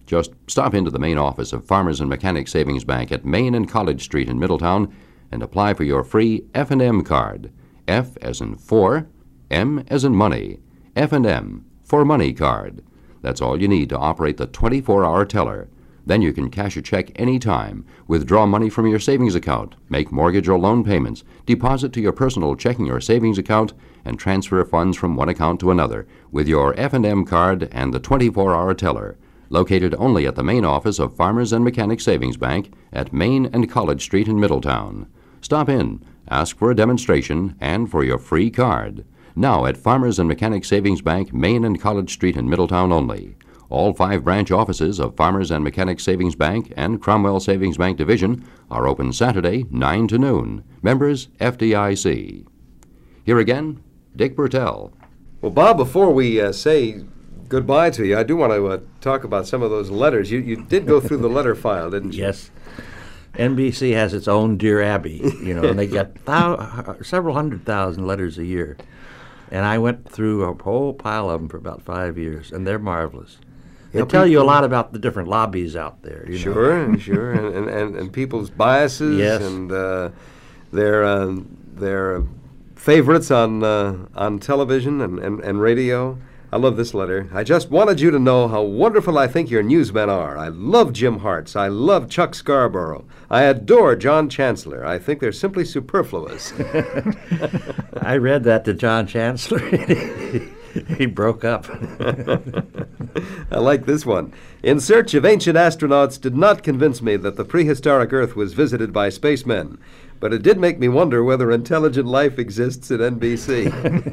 Just stop into the main office of Farmers and Mechanics Savings Bank at Main and College Street in Middletown and apply for your free F and M card. F as in four, M as in money. F and M, for money card. That's all you need to operate the twenty-four hour teller. Then you can cash a check any time, withdraw money from your savings account, make mortgage or loan payments, deposit to your personal checking or savings account, and transfer funds from one account to another with your F and M card and the twenty-four hour teller. Located only at the main office of Farmers and Mechanics Savings Bank at Main and College Street in Middletown. Stop in, ask for a demonstration, and for your free card. Now at Farmers and Mechanics Savings Bank, Main and College Street in Middletown only. All five branch offices of Farmers and Mechanics Savings Bank and Cromwell Savings Bank Division are open Saturday, nine to noon. Members, F D I C. Here again, Dick Bertel. Well, Bob, before we uh, say goodbye to you, I do want to uh, talk about some of those letters. You, you did go through the letter file, didn't you? Yes. N B C has its own Dear Abby, you know, and they get thou- several hundred thousand letters a year. And I went through a whole pile of them for about five years, and they're marvelous. They Yeah, tell you a people- lot about the different lobbies out there. You Sure, know. sure, and, and, and, and people's biases Yes. and uh, their uh, their favorites on uh, on television and, and, and radio. I love this letter. I just wanted you to know how wonderful I think your newsmen are. I love Jim Hartz. I love Chuck Scarborough. I adore John Chancellor. I think they're simply superfluous. I read that to John Chancellor. He broke up. I like this one. In search of ancient astronauts did not convince me that the prehistoric Earth was visited by spacemen, but it did make me wonder whether intelligent life exists at N B C.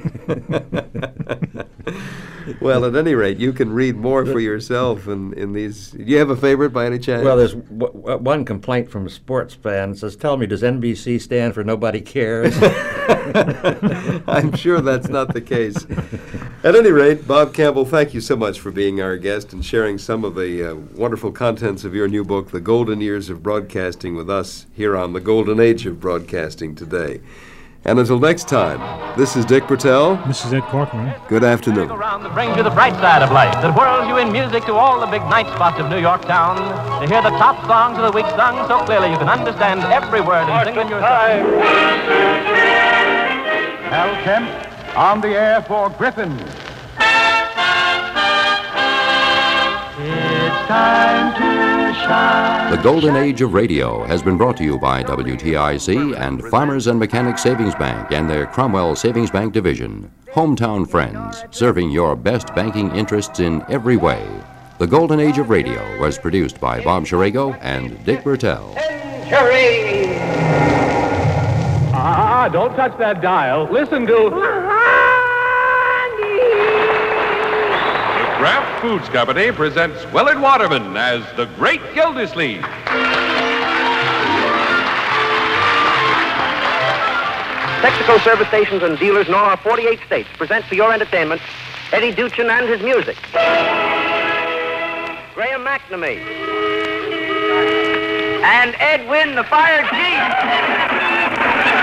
Well, at any rate, you can read more for yourself in, in these. Do you have a favorite by any chance? Well, there's w- w- one complaint from a sports fan that says, tell me, does N B C stand for Nobody Cares? I'm sure that's not the case. At any rate, Bob Campbell, thank you so much for being our guest and sharing some of the uh, wonderful contents of your new book, The Golden Years of Broadcasting, with us here on The Golden Age of Broadcasting today. And until next time, this is Dick Bertel. This is Ed Corcoran. Good afternoon. Around that brings you the bright side of life, that whirls you in music to all the big night spots of New York town, to hear the top songs of the week sung so clearly you can understand every word and sing them yourself. Al Kemp on the air for Griffin. It's time to shine. The Golden Age of Radio has been brought to you by W T I C and Farmers and Mechanics Savings Bank and their Cromwell Savings Bank Division. Hometown friends, serving your best banking interests in every way. The Golden Age of Radio was produced by Bob Shirago and Dick Bertel. Ah, don't touch that dial. Listen to... Kraft Foods Company presents Willard Waterman as the Great Gildersleeve. Texaco service stations and dealers in all our forty-eight states present for your entertainment Eddie Duchin and his music. Graham McNamee. And Edwin the Fire Chief.